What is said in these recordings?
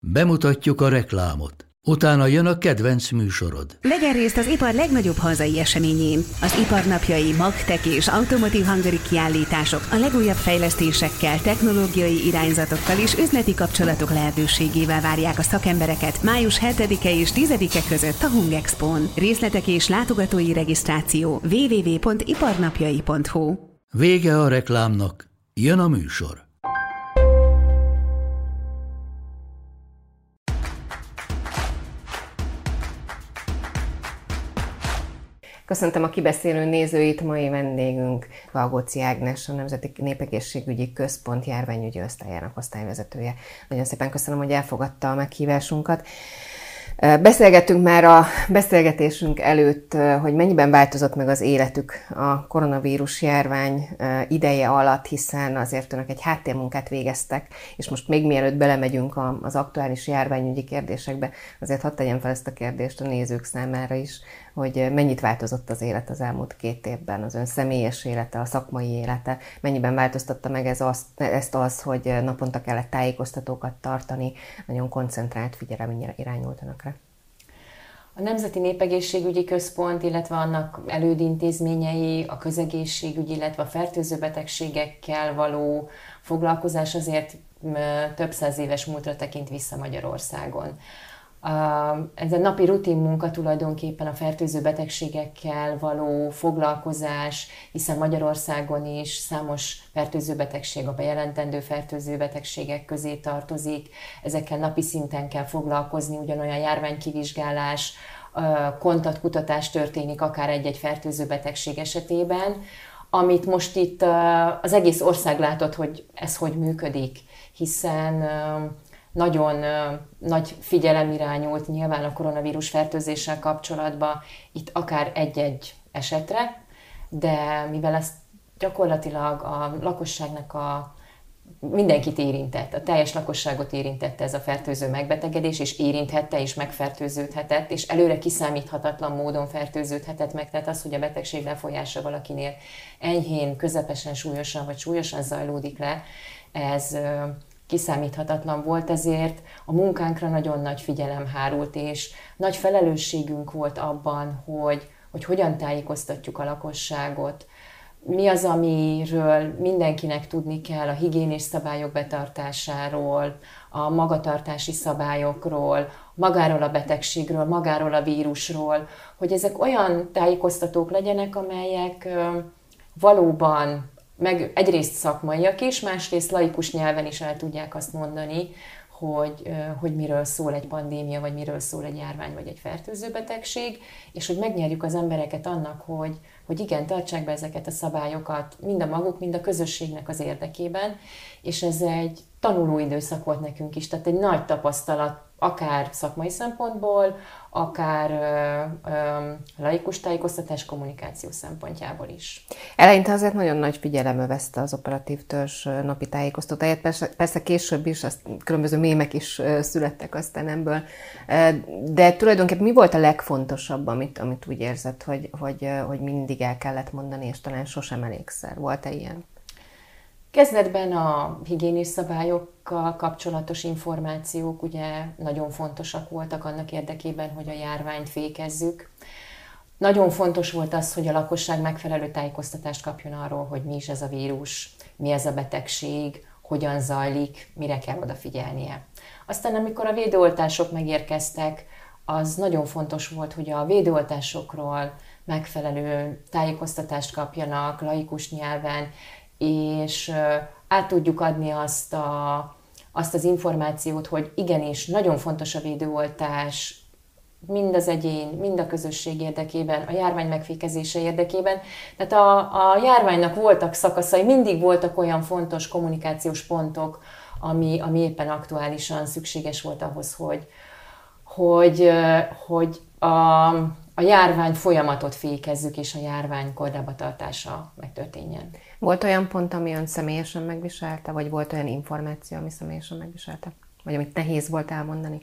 Bemutatjuk a reklámot. Utána jön a kedvenc műsorod. Vegyen részt az ipar legnagyobb hazai eseményén. Az iparnapjai, magtek és Automotive Hungary kiállítások a legújabb fejlesztésekkel, technológiai irányzatokkal és üzleti kapcsolatok lehetőségével várják a szakembereket május 7-e és 10-e között a Hungexpón. Részletek és látogatói regisztráció www.iparnapjai.hu. Vége a reklámnak, jön a műsor. Köszöntöm a kibeszélő nézőit, mai vendégünk Galgóci Ágnes, a Nemzeti Népegészségügyi Központ járványügyi osztályának osztályvezetője. Nagyon szépen köszönöm, hogy elfogadta a meghívásunkat. Beszélgettünk már a beszélgetésünk előtt, hogy mennyiben változott meg az életük a koronavírus járvány ideje alatt, hiszen azért önök egy háttérmunkát végeztek, és most még mielőtt belemegyünk az aktuális járványügyi kérdésekbe, azért hadd tegyem fel ezt a kérdést a nézők számára is, hogy mennyit változott az élet az elmúlt 2 évben, az ön személyes élete, a szakmai élete, mennyiben változtatta meg ezt az, hogy naponta kellett tájékoztatókat tartani, nagyon koncentrált figyelem irányult önökre. A Nemzeti Népegészségügyi Központ, illetve annak elődintézményei, a közegészségügy, illetve a fertőző betegségekkel való foglalkozás azért több száz éves múltra tekint vissza Magyarországon. Ez a napi rutin munka tulajdonképpen a fertőző betegségekkel való foglalkozás, hiszen Magyarországon is számos fertőző betegség, a bejelentendő fertőző betegségek közé tartozik. Ezekkel napi szinten kell foglalkozni, ugyanolyan járványkivizsgálás, kontaktkutatás történik akár egy-egy fertőző betegség esetében, amit most itt az egész ország látott, hogy ez hogy működik, hiszen nagyon nagy figyelem irányult nyilván a koronavírus fertőzéssel kapcsolatban, itt akár egy-egy esetre, de mivel ezt gyakorlatilag a lakosságnak mindenkit érintett, a teljes lakosságot érintette ez a fertőző megbetegedés, és érinthette, és megfertőződhetett, és előre kiszámíthatatlan módon fertőződhetett meg, tehát az, hogy a betegség lefolyása valakinél enyhén, közepesen súlyosan vagy súlyosan zajlódik le, ez kiszámíthatatlan volt, ezért a munkánkra nagyon nagy figyelem hárult, és nagy felelősségünk volt abban, hogy hogyan tájékoztatjuk a lakosságot, mi az, amiről mindenkinek tudni kell a higiénés szabályok betartásáról, a magatartási szabályokról, magáról a betegségről, magáról a vírusról, hogy ezek olyan tájékoztatók legyenek, amelyek valóban meg egyrészt szakmaiak is, másrészt laikus nyelven is el tudják azt mondani, hogy miről szól egy pandémia, vagy miről szól egy járvány, vagy egy fertőző betegség, és hogy megnyerjük az embereket annak, hogy igen, tartsák be ezeket a szabályokat, mind a maguk, mind a közösségnek az érdekében, és ez egy tanuló időszak volt nekünk is, tehát egy nagy tapasztalat, akár szakmai szempontból, akár laikus tájékoztatás kommunikáció szempontjából is. Eleinte azért nagyon nagy figyelem övezte az operatív törzs napi tájékoztatóját, persze később is, különböző mémek is születtek aztán ebből, de tulajdonképpen mi volt a legfontosabb, amit úgy érzett, hogy mindig el kellett mondani, és talán sosem elégszer? Volt-e ilyen? Kezdetben a higiénés szabályokkal kapcsolatos információk ugye nagyon fontosak voltak annak érdekében, hogy a járványt fékezzük. Nagyon fontos volt az, hogy a lakosság megfelelő tájékoztatást kapjon arról, hogy mi is ez a vírus, mi ez a betegség, hogyan zajlik, mire kell odafigyelnie. Aztán amikor a védőoltások megérkeztek, az nagyon fontos volt, hogy a védőoltásokról megfelelő tájékoztatást kapjanak laikus nyelven, és át tudjuk adni azt az információt, hogy igenis nagyon fontos a védőoltás mind az egyén, mind a közösség érdekében, a járvány megfékezése érdekében. Tehát a járványnak voltak szakaszai, mindig voltak olyan fontos kommunikációs pontok, ami éppen aktuálisan szükséges volt ahhoz, hogy a járvány folyamatot fékezzük, és a járvány kordába tartása megtörténjen. Volt olyan pont, ami ön személyesen megviselte, vagy volt olyan információ, ami személyesen megviselte? Vagy amit nehéz volt elmondani?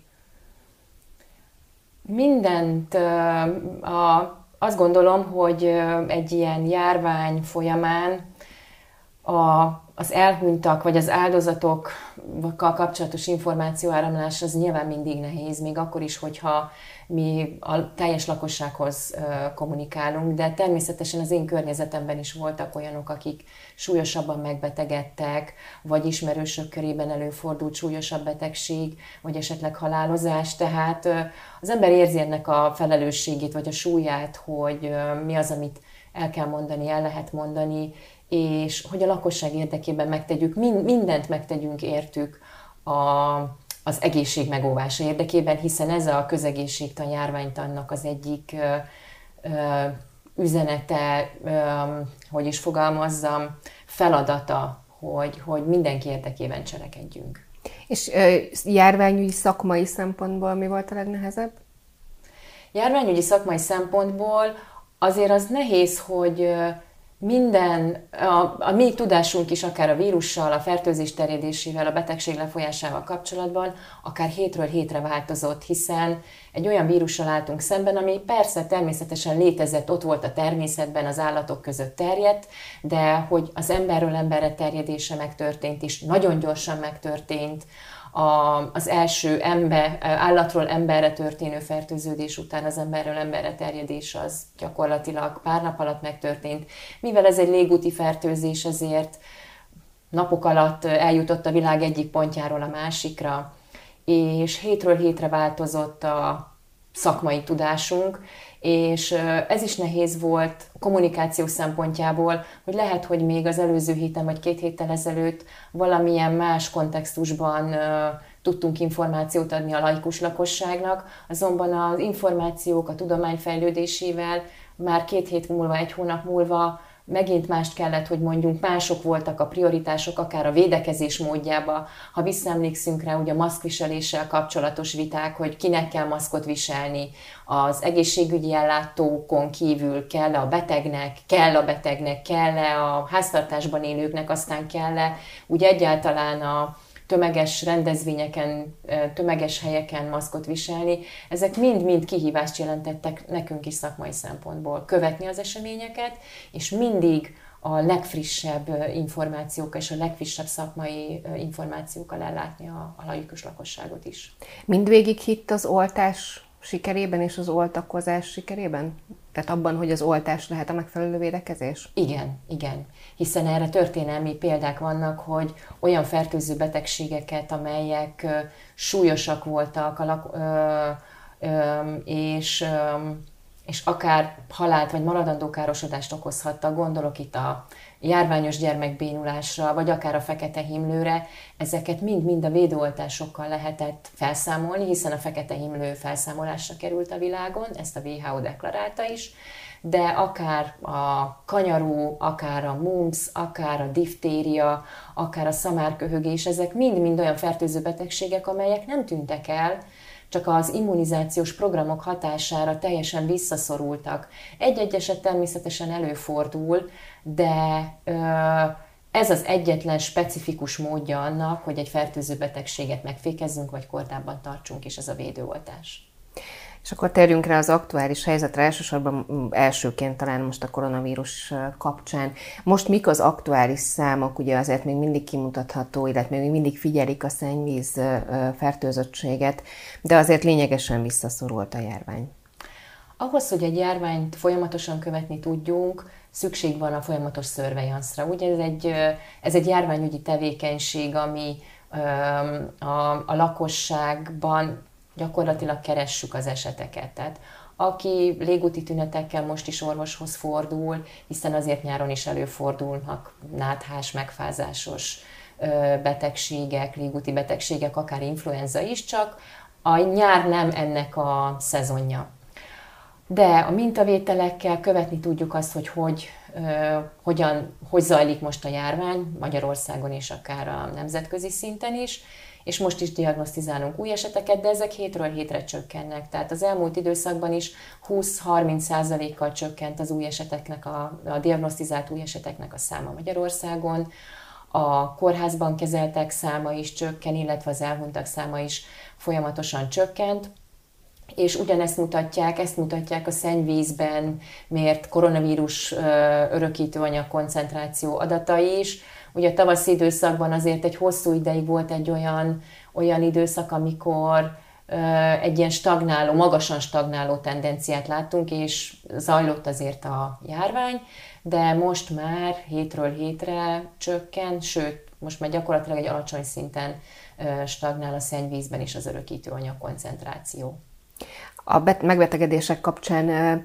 Mindent. Azt gondolom, hogy egy ilyen járvány folyamán az elhunytak vagy az áldozatokkal kapcsolatos információáramlás az nyilván mindig nehéz, még akkor is, hogyha mi a teljes lakossághoz kommunikálunk, de természetesen az én környezetemben is voltak olyanok, akik súlyosabban megbetegedtek, vagy ismerősök körében előfordult súlyosabb betegség, vagy esetleg halálozás, tehát az ember érzi ennek a felelősségét, vagy a súlyát, hogy mi az, amit el kell mondani, el lehet mondani, és hogy a lakosság érdekében megtegyük, mindent megtegyünk értük az egészség megóvása érdekében, hiszen ez a közegészségtan, járványtannak az egyik üzenete, hogy is fogalmazzam, feladata, hogy mindenki érdekében cselekedjünk. És járványügyi szakmai szempontból mi volt a legnehezebb? Járványügyi szakmai szempontból azért az nehéz, hogy a mi tudásunk is akár a vírussal, a fertőzés terjedésével, a betegség lefolyásával kapcsolatban akár hétről hétre változott, hiszen egy olyan vírussal álltunk szemben, ami persze természetesen létezett, ott volt a természetben, az állatok között terjedt, de hogy az emberről emberre terjedése megtörtént is, nagyon gyorsan megtörtént, az első állatról emberre történő fertőződés után az emberről emberre terjedés az gyakorlatilag pár nap alatt megtörtént. Mivel ez egy légúti fertőzés, ezért napok alatt eljutott a világ egyik pontjáról a másikra, és hétről hétre változott a szakmai tudásunk, és ez is nehéz volt kommunikáció szempontjából, hogy lehet, hogy még az előző héten vagy 2 héttel ezelőtt valamilyen más kontextusban tudtunk információt adni a laikus lakosságnak, azonban az információk a tudomány fejlődésével már 2 hét múlva, 1 hónap múlva megint mást kellett, hogy mondjunk, mások voltak a prioritások, akár a védekezés módjába. Ha visszaemlékszünk rá, ugye a maszkviseléssel kapcsolatos viták, hogy kinek kell maszkot viselni, az egészségügyi ellátókon kívül kell a betegnek, kell-e a háztartásban élőknek, aztán kell-e úgy egyáltalán a tömeges rendezvényeken, tömeges helyeken maszkot viselni. Ezek mind-mind kihívást jelentettek nekünk is szakmai szempontból. Követni az eseményeket, és mindig a legfrissebb információkkal és a legfrissebb szakmai információkkal ellátni a laikus lakosságot is. Mindvégig hitt az oltás sikerében és az oltakozás sikerében? Tehát abban, hogy az oltás lehet a megfelelő védekezés? Igen. Hiszen erre történelmi példák vannak, hogy olyan fertőző betegségeket, amelyek súlyosak voltak, és akár halált vagy maradandó károsodást okozhattak, gondolok itt a járványos gyermekbénulásra, vagy akár a fekete himlőre, ezeket mind-mind a védőoltásokkal lehetett felszámolni, hiszen a fekete himlő felszámolásra került a világon, ezt a WHO deklarálta is, de akár a kanyarú, akár a mumps, akár a diftéria, akár a szamárköhögés, ezek mind-mind olyan fertőző betegségek, amelyek nem tűntek el, csak az immunizációs programok hatására teljesen visszaszorultak. Egy-egy eset természetesen előfordul, de ez az egyetlen specifikus módja annak, hogy egy fertőző betegséget megfékezzünk, vagy kordában tartsunk, és ez a védőoltás. És akkor térjünk rá az aktuális helyzetre, elsősorban elsőként talán most a koronavírus kapcsán. Most mik az aktuális számok? Ugye azért még mindig kimutatható, illetve még mindig figyelik a szennyvíz fertőzöttséget, de azért lényegesen visszaszorult a járvány. Ahhoz, hogy egy járványt folyamatosan követni tudjunk, szükség van a folyamatos surveillance-ra. Ugye ez egy járványügyi tevékenység, ami a lakosságban gyakorlatilag keressük az eseteket. Tehát aki légúti tünetekkel most is orvoshoz fordul, hiszen azért nyáron is előfordulnak náthás, megfázásos betegségek, légúti betegségek, akár influenza is, csak a nyár nem ennek a szezonja. De a mintavételekkel követni tudjuk azt, hogy hogy zajlik most a járvány Magyarországon és akár a nemzetközi szinten is, és most is diagnosztizálunk új eseteket, de ezek hétről hétre csökkennek. Tehát az elmúlt időszakban is 20-30%-kal csökkent az új eseteknek, a diagnosztizált új eseteknek a száma Magyarországon. A kórházban kezeltek száma is csökken, illetve az elhunytak száma is folyamatosan csökkent. És ugyanezt mutatják a szennyvízben mért koronavírus örökítőanyag koncentráció adatai is. Ugye a tavaszi időszakban azért egy hosszú ideig volt egy olyan időszak, amikor egy ilyen stagnáló, magasan stagnáló tendenciát láttunk, és zajlott azért a járvány, de most már hétről hétre csökken, sőt, most már gyakorlatilag egy alacsony szinten stagnál a szennyvízben is az örökítőanyag koncentráció. A megbetegedések kapcsán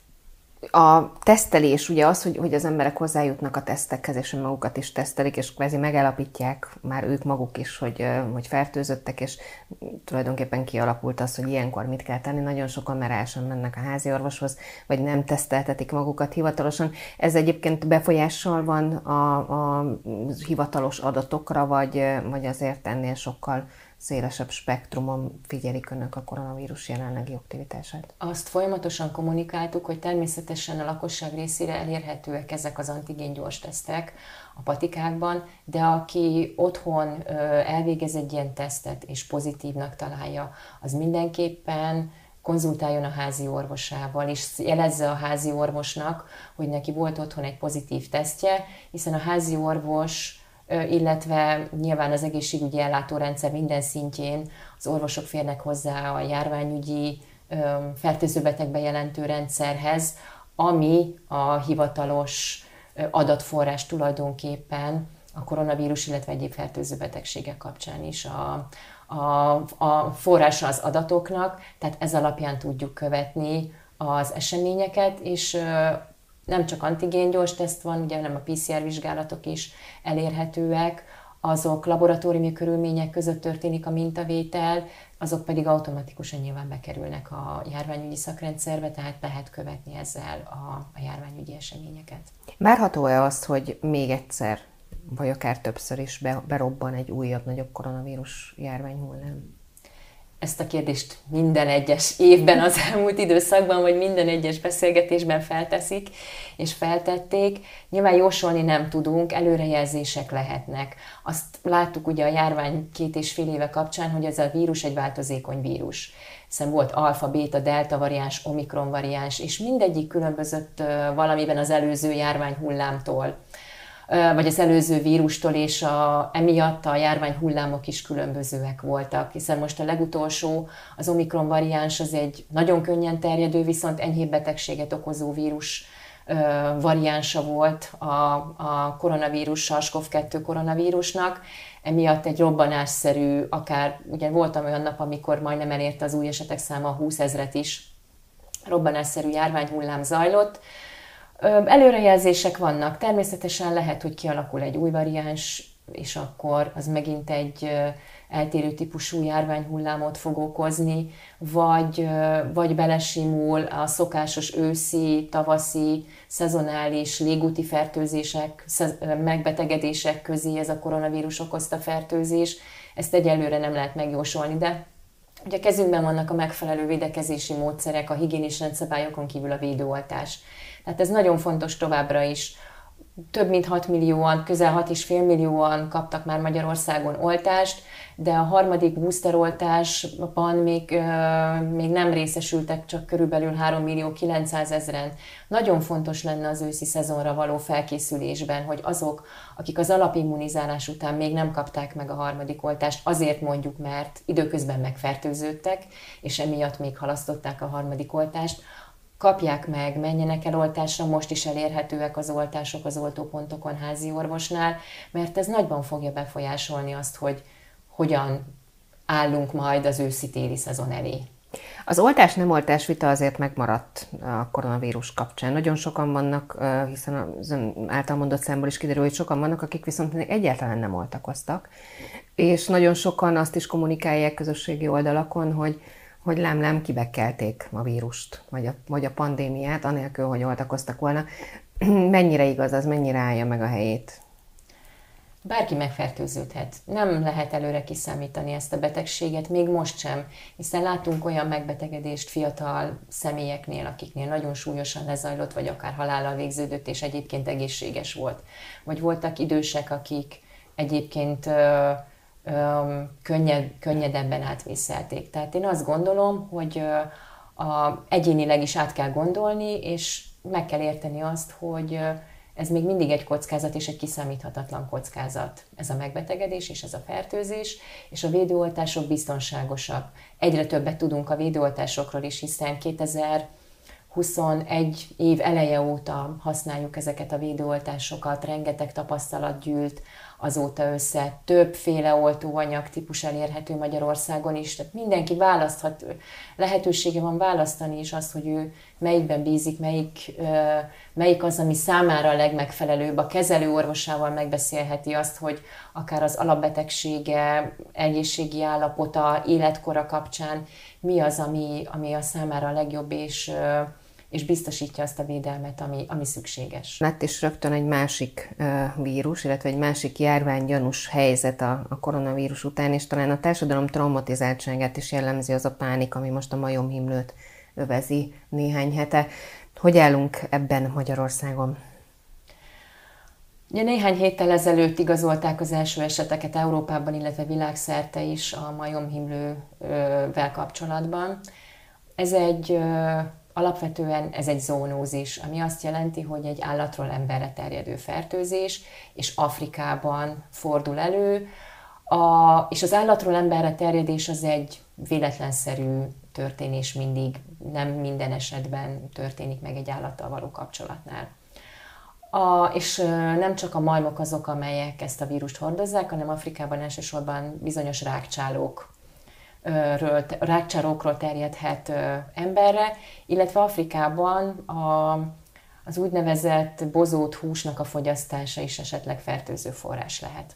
a tesztelés, ugye az, hogy az emberek hozzájutnak a tesztekhez, és magukat is tesztelik, és kvázi megállapítják már ők maguk is, hogy fertőzöttek, és tulajdonképpen kialakult az, hogy ilyenkor mit kell tenni. Nagyon sokan már el sem mennek a háziorvoshoz, vagy nem teszteltetik magukat hivatalosan. Ez egyébként befolyással van a hivatalos adatokra, vagy azért ennél sokkal szélesebb spektrumon figyelik önök a koronavírus jelenlegi aktivitását? Azt folyamatosan kommunikáltuk, hogy természetesen a lakosság részére elérhetőek ezek az antigén gyors tesztek a patikákban, de aki otthon elvégez egy ilyen tesztet és pozitívnak találja, az mindenképpen konzultáljon a házi orvosával, és jelezze a házi orvosnak, hogy neki volt otthon egy pozitív tesztje, hiszen a házi orvos, illetve nyilván az egészségügyi ellátórendszer minden szintjén az orvosok férnek hozzá a járványügyi fertőzőbeteg bejelentő rendszerhez, ami a hivatalos adatforrás tulajdonképpen a koronavírus, illetve egyéb fertőző betegségek kapcsán is a forrása az adatoknak, tehát ez alapján tudjuk követni az eseményeket, és nem csak antigén gyors teszt van, ugye, hanem a PCR vizsgálatok is elérhetőek, azok laboratóriumi körülmények között történik a mintavétel, azok pedig automatikusan nyilván bekerülnek a járványügyi szakrendszerbe, tehát lehet követni ezzel a járványügyi eseményeket. Várható-e azt, hogy még egyszer, vagy akár többször is berobban egy újabb, nagyobb koronavírus járványhullám? Ezt a kérdést minden egyes évben az elmúlt időszakban, vagy minden egyes beszélgetésben felteszik, és feltették. Nyilván jósolni nem tudunk, előrejelzések lehetnek. Azt láttuk ugye a járvány 2,5 éve kapcsán, hogy ez a vírus egy változékony vírus. Hiszen volt alfa, béta, delta variáns, omikron variáns, és mindegyik különbözött valamiben az előző járványhullámtól, vagy az előző vírustól, és emiatt a járványhullámok is különbözőek voltak, hiszen most a legutolsó, az omikron variáns, az egy nagyon könnyen terjedő, viszont enyhébb betegséget okozó vírus variánsa volt a koronavírus, SARS-CoV-2 koronavírusnak, emiatt egy robbanásszerű, akár, ugye voltam olyan nap, amikor majdnem elérte az új esetek száma a 20 000-et is, robbanásszerű járványhullám zajlott. Előrejelzések vannak, természetesen lehet, hogy kialakul egy új variáns, és akkor az megint egy eltérő típusú járványhullámot fog okozni, vagy belesimul a szokásos őszi, tavaszi, szezonális légúti fertőzések, megbetegedések közé ez a koronavírus okozta fertőzés. Ezt egyelőre nem lehet megjósolni, de ugye kezünkben vannak a megfelelő védekezési módszerek, a higiénis rendszabályokon kívül a védőoltás. Tehát ez nagyon fontos továbbra is. Több mint 6 millióan, közel 6,5 millióan kaptak már Magyarországon oltást, de a harmadik boosteroltásban még nem részesültek, csak körülbelül 3.900.000-en. Nagyon fontos lenne az őszi szezonra való felkészülésben, hogy azok, akik az alapimmunizálás után még nem kapták meg a harmadik oltást, azért mondjuk, mert időközben megfertőződtek, és emiatt még halasztották a harmadik oltást, kapják meg, menjenek el oltásra, most is elérhetőek az oltások az oltópontokon, házi orvosnál, mert ez nagyban fogja befolyásolni azt, hogy hogyan állunk majd az őszi-téli szezon elé. Az oltás-nem-oltás vita azért megmaradt a koronavírus kapcsán. Nagyon sokan vannak, hiszen az által mondott számból is kiderül, hogy sokan vannak, akik viszont egyáltalán nem oltakoztak. És nagyon sokan azt is kommunikálják közösségi oldalakon, hogy lám kibekkelték a vírust, vagy a pandémiát, anélkül, hogy oltakoztak volna. Mennyire igaz az, mennyire állja meg a helyét? Bárki megfertőződhet. Nem lehet előre kiszámítani ezt a betegséget, még most sem, hiszen látunk olyan megbetegedést fiatal személyeknél, akiknél nagyon súlyosan lezajlott, vagy akár halállal végződött, és egyébként egészséges volt. Vagy voltak idősek, akik egyébként könnyedebben átvészelték. Tehát én azt gondolom, hogy egyénileg is át kell gondolni, és meg kell érteni azt, hogy ez még mindig egy kockázat és egy kiszámíthatatlan kockázat. Ez a megbetegedés és ez a fertőzés, és a védőoltások biztonságosak. Egyre többet tudunk a védőoltásokról is, hiszen 2021 év eleje óta használjuk ezeket a védőoltásokat, rengeteg tapasztalat gyűlt azóta össze, többféle oltóanyag típus elérhető Magyarországon is, tehát mindenki választhat, lehetősége van választani is azt, hogy ő melyikben bízik, melyik az, ami számára a legmegfelelőbb. A kezelő orvosával megbeszélheti azt, hogy akár az alapbetegsége, egészségi állapota, életkora kapcsán mi az, ami a számára a legjobb, és biztosítja azt a védelmet, ami szükséges. Lett is rögtön egy másik vírus, illetve egy másik járványgyanús helyzet a koronavírus után, és talán a társadalom traumatizáltságát is jellemzi az a pánik, ami most a majomhimlőt övezi néhány hete. Hogy állunk ebben Magyarországon? Ugye néhány héttel ezelőtt igazolták az első eseteket Európában, illetve világszerte is a majomhimlővel kapcsolatban. Alapvetően ez egy zoonózis, ami azt jelenti, hogy egy állatról emberre terjedő fertőzés, és Afrikában fordul elő, és az állatról emberre terjedés az egy véletlenszerű történés mindig, nem minden esetben történik meg egy állattal való kapcsolatnál. És nem csak a majmok azok, amelyek ezt a vírust hordozzák, hanem Afrikában elsősorban bizonyos rákcsálókról terjedhet emberre, illetve Afrikában az úgynevezett bozót húsnak a fogyasztása is esetleg fertőző forrás lehet.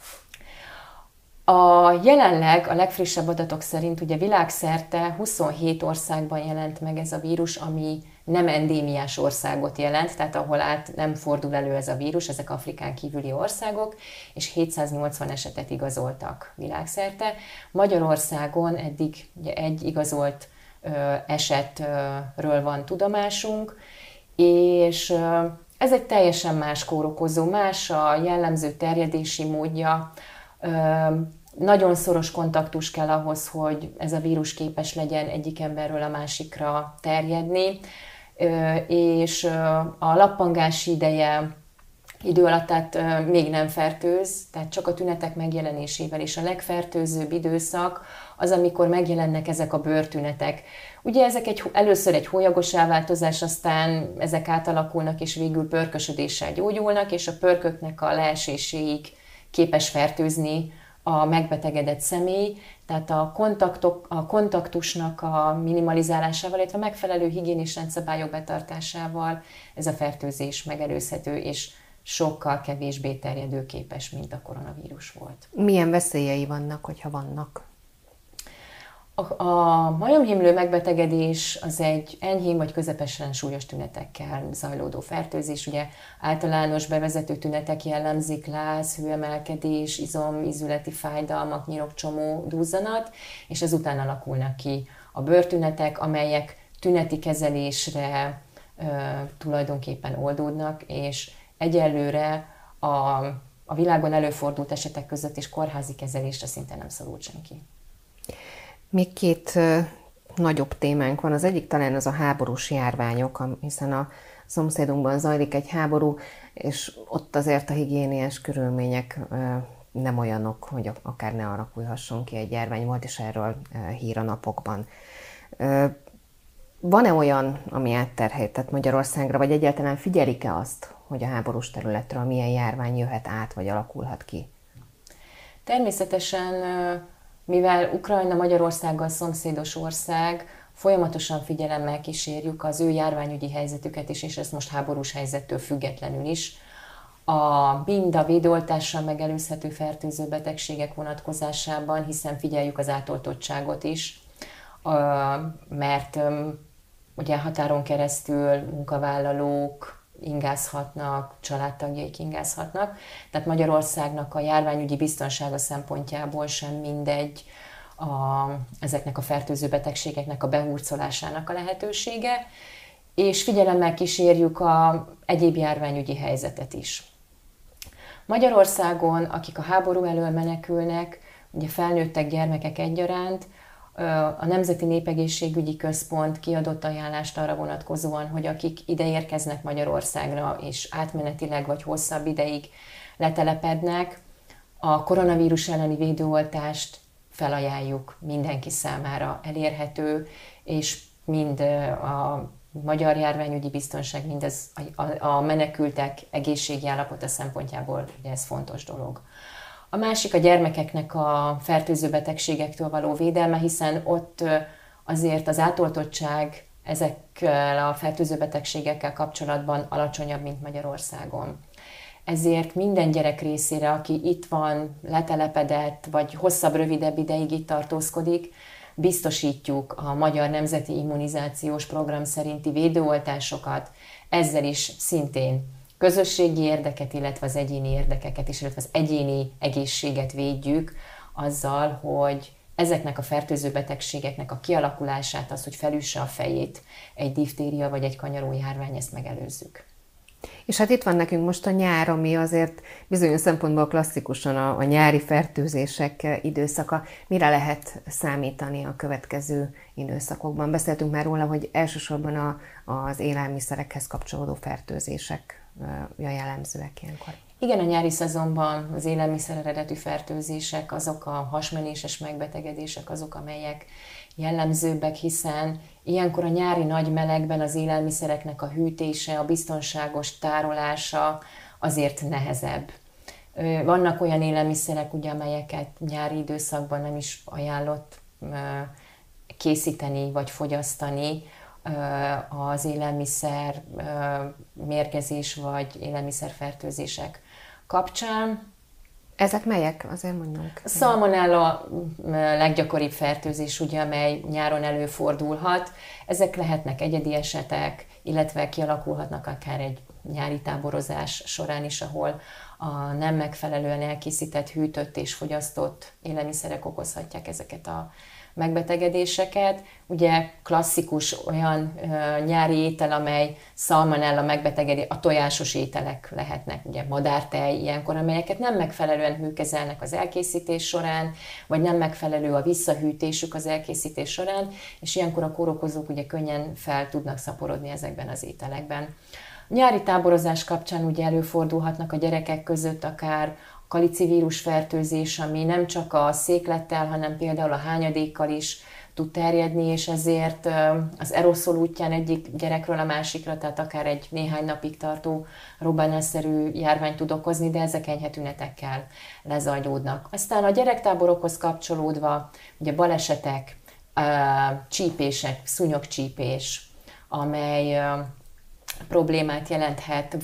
Jelenleg a legfrissebb adatok szerint ugye világszerte 27 országban jelent meg ez a vírus, ami nem endémiás országot jelent, tehát ahol nem fordul elő ez a vírus, ezek Afrikán kívüli országok, és 780 esetet igazoltak világszerte. Magyarországon eddig ugye egy igazolt esetről van tudomásunk, és ez egy teljesen más kórokozó, más a jellemző terjedési módja. Nagyon szoros kontaktus kell ahhoz, hogy ez a vírus képes legyen egyik emberről a másikra terjedni, és a lappangási idő alatt tehát még nem fertőz, tehát csak a tünetek megjelenésével, és a legfertőzőbb időszak az, amikor megjelennek ezek a bőrtünetek. Ugye ezek először egy hólyagos elváltozás, aztán ezek átalakulnak, és végül pörkösödéssel gyógyulnak, és a pörköknek a leeséséig képes fertőzni a megbetegedett személy, tehát a kontaktusnak a minimalizálásával, illetve megfelelő higiénis rendszabályok betartásával ez a fertőzés megelőzhető, és sokkal kevésbé terjedőképes, mint a koronavírus volt. Milyen veszélyei vannak, hogyha vannak? A majomhimlő megbetegedés az egy enyhén vagy közepesen súlyos tünetekkel zajlódó fertőzés. Ugye általános bevezető tünetek jellemzik: láz, hőemelkedés, ízületi fájdalmak, nyirokcsomó, duzzanat, és ezután alakulnak ki a bőrtünetek, amelyek tüneti kezelésre tulajdonképpen oldódnak, és egyelőre a világon előfordult esetek között és kórházi kezelésre szinte nem szorult senki. Még két nagyobb témánk van. Az egyik talán az a háborús járványok, hiszen a szomszédunkban zajlik egy háború, és ott azért a higiéniás körülmények nem olyanok, hogy akár ne alakulhasson ki egy járvány. Volt is erről hír a napokban. Van-e olyan, ami átterheltett Magyarországra, vagy egyáltalán figyelik-e azt, hogy a háborús területről milyen járvány jöhet át, vagy alakulhat ki? Természetesen, mivel Ukrajna Magyarországgal szomszédos ország, folyamatosan figyelemmel kísérjük az ő járványügyi helyzetüket is, és ezt most háborús helyzettől függetlenül is. Mind a védőoltással megelőzhető fertőző betegségek vonatkozásában, hiszen figyeljük az átoltottságot is, mert ugye határon keresztül munkavállalók ingázhatnak, családtagjaik ingázhatnak, tehát Magyarországnak a járványügyi biztonsága szempontjából sem mindegy ezeknek a fertőző betegségeknek a behurcolásának a lehetősége, és figyelemmel kísérjük az egyéb járványügyi helyzetet is. Magyarországon, akik a háború elől menekülnek, ugye felnőttek, gyermekek egyaránt, a Nemzeti Népegészségügyi Központ kiadott ajánlást arra vonatkozóan, hogy akik ide érkeznek Magyarországra, és átmenetileg vagy hosszabb ideig letelepednek, a koronavírus elleni védőoltást felajánljuk mindenki számára, elérhető, és mind a Magyar Járványügyi Biztonság, mind a menekültek egészségi állapota szempontjából ugye ez fontos dolog. A másik a gyermekeknek a fertőző betegségektől való védelme, hiszen ott azért az átoltottság ezekkel a fertőző betegségekkel kapcsolatban alacsonyabb, mint Magyarországon. Ezért minden gyerek részére, aki itt van, letelepedett, vagy hosszabb, rövidebb ideig itt tartózkodik, biztosítjuk a Magyar Nemzeti Immunizációs Program szerinti védőoltásokat, ezzel is szintén közösségi érdeket, illetve az egyéni érdekeket is, illetve az egyéni egészséget védjük azzal, hogy ezeknek a fertőző betegségeknek a kialakulását, az, hogy felüsse a fejét egy diftéria vagy egy kanyaró járvány, ezt megelőzzük. És hát itt van nekünk most a nyár, ami azért bizonyos szempontból klasszikusan a nyári fertőzések időszaka. Mire lehet számítani a következő időszakokban? Beszéltünk már róla, hogy elsősorban az élelmiszerekhez kapcsolódó fertőzések jellemzőek ilyenkor. Igen, a nyári szezonban az élelmiszer eredetű fertőzések, azok a hasmenéses megbetegedések, azok, amelyek jellemzőbbek, hiszen ilyenkor a nyári nagy melegben az élelmiszereknek a hűtése, a biztonságos tárolása azért nehezebb. Vannak olyan élelmiszerek, ugye, amelyeket nyári időszakban nem is ajánlott készíteni vagy fogyasztani az élelmiszer mérgezés vagy élelmiszerfertőzések kapcsán. Ezek melyek? Azért mondjuk. Salmonella leggyakoribb fertőzés, ugye, amely nyáron előfordulhat. Ezek lehetnek egyedi esetek, illetve kialakulhatnak akár egy nyári táborozás során is, ahol a nem megfelelően elkészített, hűtött és fogyasztott élelmiszerek okozhatják ezeket a megbetegedéseket. Ugye klasszikus olyan nyári étel, amely salmonella megbetegedés, a tojásos ételek lehetnek, ugye madártej ilyenkor, amelyeket nem megfelelően hőkezelnek az elkészítés során, vagy nem megfelelő a visszahűtésük az elkészítés során, és ilyenkor a kórokozók ugye könnyen fel tudnak szaporodni ezekben az ételekben. A nyári táborozás kapcsán ugye előfordulhatnak a gyerekek között akár kalicivírus fertőzés, ami nem csak a széklettel, hanem például a hányadékkal is tud terjedni, és ezért az aeroszol útján egyik gyerekről a másikra, tehát akár egy néhány napig tartó robbanásszerű járvány tud okozni, de ezek enyhe tünetekkel lezajlódnak. Aztán a gyerektáborokhoz kapcsolódva ugye balesetek, csípések, szúnyogcsípés, amely problémát jelenthet,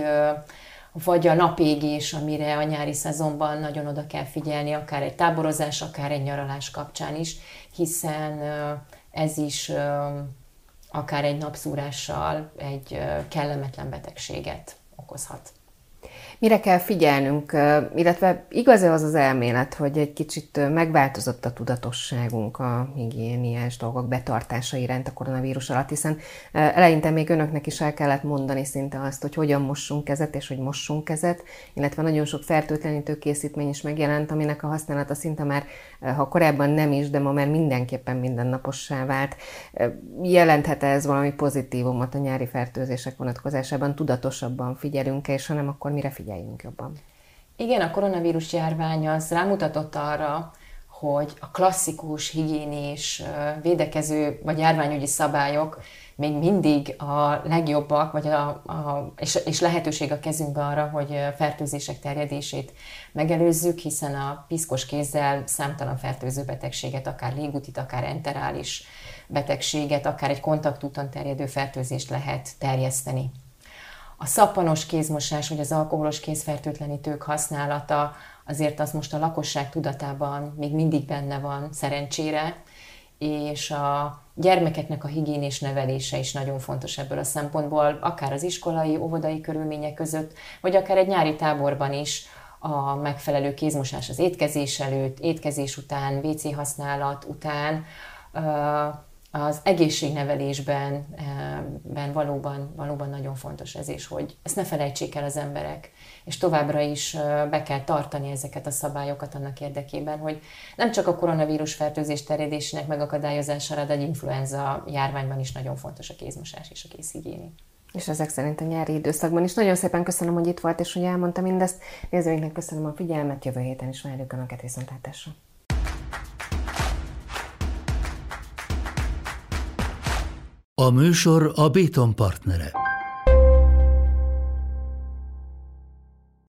vagy a napégés, amire a nyári szezonban nagyon oda kell figyelni, akár egy táborozás, akár egy nyaralás kapcsán is, hiszen ez is akár egy napszúrással egy kellemetlen betegséget okozhat. Mire kell figyelnünk, illetve igaz-e az az elmélet, hogy egy kicsit megváltozott a tudatosságunk a higiéniás dolgok betartása iránt a koronavírus alatt, hiszen eleinte még önöknek is el kellett mondani szinte azt, hogy hogyan mossunk kezet, és hogy mossunk kezet, illetve nagyon sok fertőtlenítő készítmény is megjelent, aminek a használata szinte már, ha korábban nem is, de ma már mindenképpen mindennapossá vált. Jelenthet ez valami pozitívumot a nyári fertőzések vonatkozásában? Tudatosabban figyelünk, és ha nem, akkor mire figyeljünk jobban? Igen, a koronavírus járvány az rámutatott arra, hogy a klasszikus higiénés, védekező vagy járványügyi szabályok még mindig a legjobbak, vagy és lehetőség a kezünkbe arra, hogy fertőzések terjedését megelőzzük, hiszen a piszkos kézzel számtalan fertőző betegséget, akár légútit, akár enterális betegséget, akár egy kontaktúton terjedő fertőzést lehet terjeszteni. A szappanos kézmosás, vagy az alkoholos kézfertőtlenítők használata azért az most a lakosság tudatában még mindig benne van, szerencsére, és a gyermekeknek a higiénés nevelése is nagyon fontos ebből a szempontból, akár az iskolai, óvodai körülmények között, vagy akár egy nyári táborban is a megfelelő kézmosás az étkezés előtt, étkezés után, WC használat után, az egészségnevelésben valóban nagyon fontos ez is, hogy ezt ne felejtsék el az emberek, és továbbra is be kell tartani ezeket a szabályokat annak érdekében, hogy nem csak a koronavírus fertőzés terjedésének megakadályozására, de egy influenza járványban is nagyon fontos a kézmosás és a kézhigiénia. És ezek szerint a nyári időszakban is. Nagyon szépen köszönöm, hogy itt volt, és hogy elmondta mindezt. Nézőinknek köszönöm a figyelmet, jövő héten is várjuk Önöket, viszontlátásra. A műsor a Béton partnere.